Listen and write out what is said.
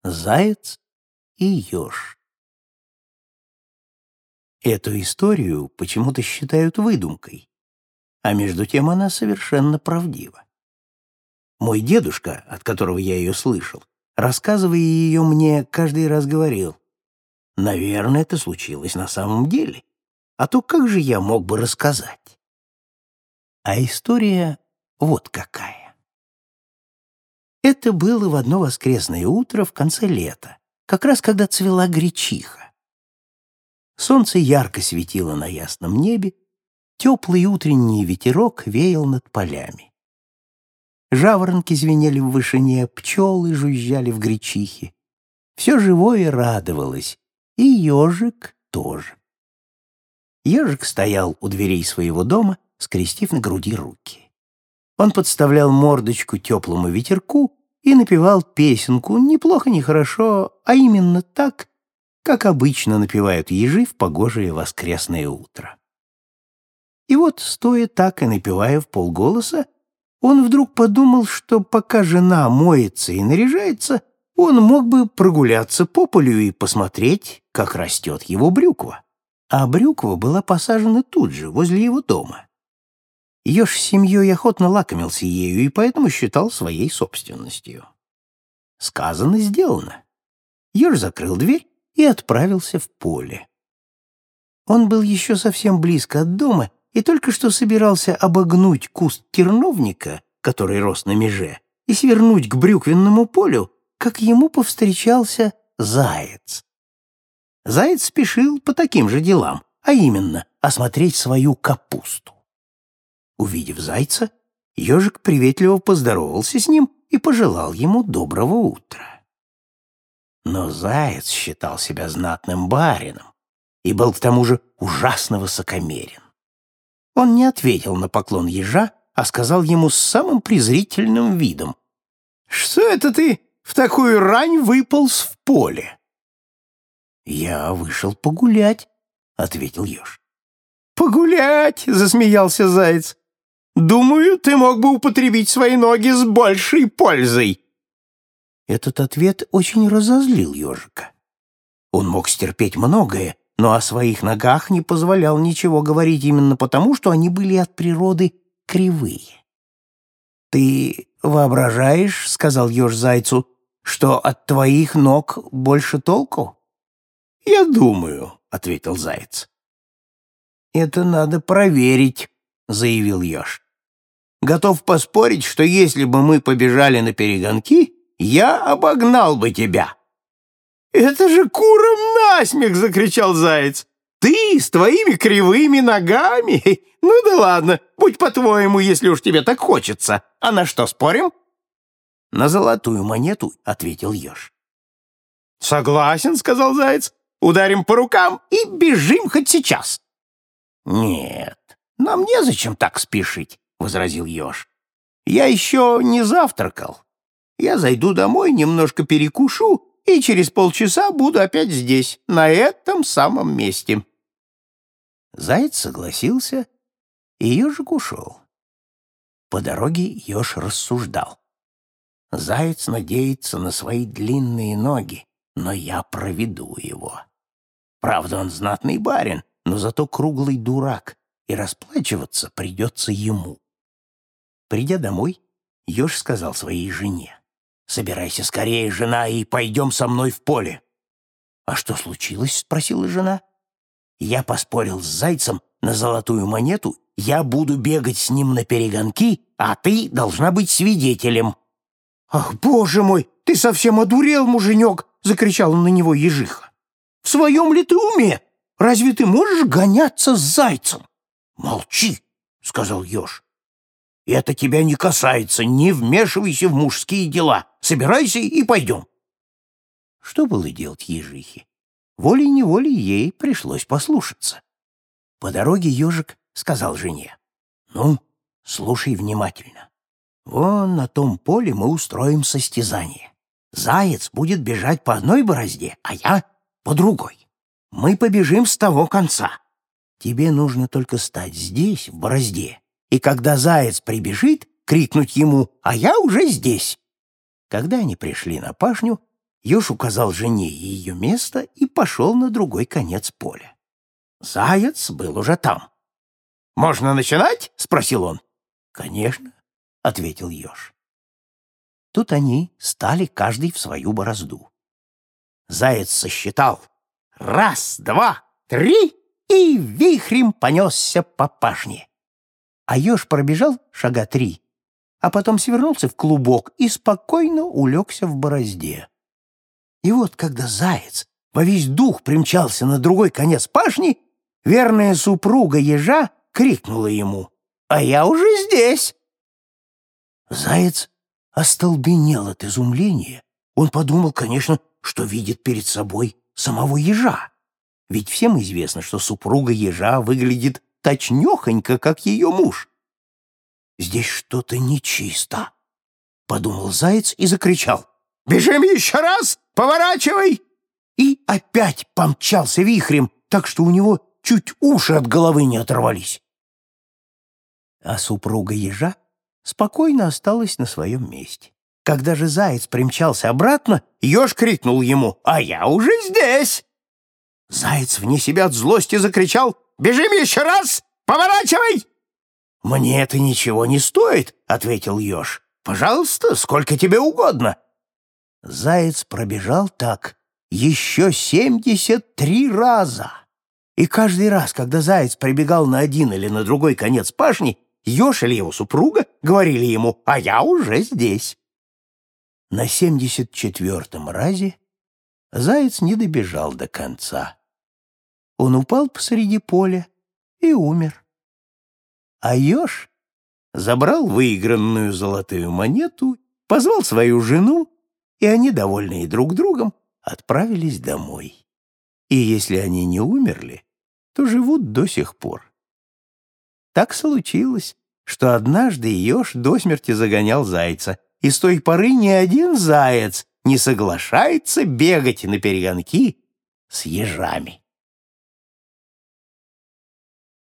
Заяц и еж. Эту историю почему-то считают выдумкой, а между тем она совершенно правдива. Мой дедушка, от которого я ее слышал, рассказывая ее мне, каждый раз говорил: «Наверное, это случилось на самом деле, а то как же я мог бы рассказать?» А история вот какая. Это было в одно воскресное утро в конце лета, как раз когда цвела гречиха. Солнце ярко светило на ясном небе, теплый утренний ветерок веял над полями. Жаворонки звенели в вышине, пчелы жужжали в гречихе. Все живое радовалось, и ежик тоже. Ежик стоял у дверей своего дома, скрестив на груди руки. Он подставлял мордочку теплому ветерку и напевал песенку ни плохо, ни хорошо, а именно так, как обычно напевают ежи в погожее воскресное утро. И вот, стоя так и напевая вполголоса, он вдруг подумал, что пока жена моется и наряжается, он мог бы прогуляться по полю и посмотреть, как растет его брюква. А брюква была посажена тут же, возле его дома. Еж с семьей охотно лакомился ею и поэтому считал своей собственностью. Сказано, сделано. Еж закрыл дверь и отправился в поле. Он был еще совсем близко от дома и только что собирался обогнуть куст терновника, который рос на меже, и свернуть к брюквенному полю, как ему повстречался заяц. Заяц спешил по таким же делам, а именно осмотреть свою капусту. Увидев зайца, ежик приветливо поздоровался с ним и пожелал ему доброго утра. Но заяц считал себя знатным барином и был к тому же ужасно высокомерен. Он не ответил на поклон ежа, а сказал ему с самым презрительным видом: «Что это ты в такую рань выполз в поле?» «Я вышел погулять», — ответил еж. «Погулять!» — засмеялся заяц. «Думаю, ты мог бы употребить свои ноги с большей пользой». Этот ответ очень разозлил ежика. Он мог стерпеть многое, но о своих ногах не позволял ничего говорить именно потому, что они были от природы кривые. «Ты воображаешь, — сказал еж зайцу, — что от твоих ног больше толку?» «Я думаю, — ответил заяц. «Это надо проверить, — заявил еж. Готов поспорить, что если бы мы побежали на перегонки, я обогнал бы тебя». «Это же курам насмех!» — закричал заяц. «Ты с твоими кривыми ногами? Ну да ладно, будь по-твоему, если уж тебе так хочется. А на что спорим?» «На золотую монету», — ответил еж. «Согласен», — сказал заяц. «Ударим по рукам и бежим хоть сейчас». «Нет, нам незачем так спешить», — возразил еж. «Я еще не завтракал. Я зайду домой, немножко перекушу, и через полчаса буду опять здесь, на этом самом месте». Заяц согласился, и ежик ушел. По дороге еж рассуждал. «Заяц надеется на свои длинные ноги, но я проведу его. Правда, он знатный барин, но зато круглый дурак, и расплачиваться придется ему». Придя домой, еж сказал своей жене: «Собирайся скорее, жена, и пойдем со мной в поле». «А что случилось?» — спросила жена. «Я поспорил с зайцем на золотую монету, я буду бегать с ним на перегонки, а ты должна быть свидетелем». «Ах, боже мой, ты совсем одурел, муженек!» — закричала на него ежиха. «В своем ли ты уме? Разве ты можешь гоняться с зайцем?» «Молчи!» — сказал еж. «Это тебя не касается, не вмешивайся в мужские дела. Собирайся и пойдем». Что было делать ежихе? Волей-неволей ей пришлось послушаться. По дороге ежик сказал жене: «Ну, слушай внимательно. Вон на том поле мы устроим состязание. Заяц будет бежать по одной борозде, а я — по другой. Мы побежим с того конца. Тебе нужно только стать здесь, в борозде, и когда заяц прибежит, крикнуть ему: «А я уже здесь!» Когда они пришли на пашню, Еж указал жене ее место и пошел на другой конец поля. Заяц был уже там. «Можно начинать?» — спросил он. «Конечно», — ответил еж. Тут они стали каждый в свою борозду. Заяц сосчитал: 1, 2, 3, и вихрем понесся по пашне. А еж пробежал шага 3, а потом свернулся в клубок и спокойно улегся в борозде. И вот, когда заяц во весь дух примчался на другой конец пашни, верная супруга ежа крикнула ему: «А я уже здесь!» Заяц остолбенел от изумления. Он подумал, конечно, что видит перед собой самого ежа. Ведь всем известно, что супруга ежа выглядит точнёхонько, как ее муж. «Здесь что-то нечисто», — подумал заяц и закричал: «Бежим еще раз! Поворачивай!» И опять помчался вихрем, так что у него чуть уши от головы не оторвались. А супруга ежа спокойно осталась на своем месте. Когда же заяц примчался обратно, еж крикнул ему: «А я уже здесь!» Заяц вне себя от злости закричал: «Бежим еще раз! Поворачивай!» «Мне это ничего не стоит», — ответил еж. «Пожалуйста, сколько тебе угодно». Заяц пробежал так еще 73 раза. И каждый раз, когда заяц прибегал на один или на другой конец пашни, еж или его супруга говорили ему: «А я уже здесь». На 74-м разе заяц не добежал до конца. Он упал посреди поля и умер. А еж забрал выигранную золотую монету, позвал свою жену, и они, довольные друг другом, отправились домой. И если они не умерли, то живут до сих пор. Так случилось, что однажды еж до смерти загонял зайца, и с той поры ни один заяц не соглашается бегать на перегонки с ежами.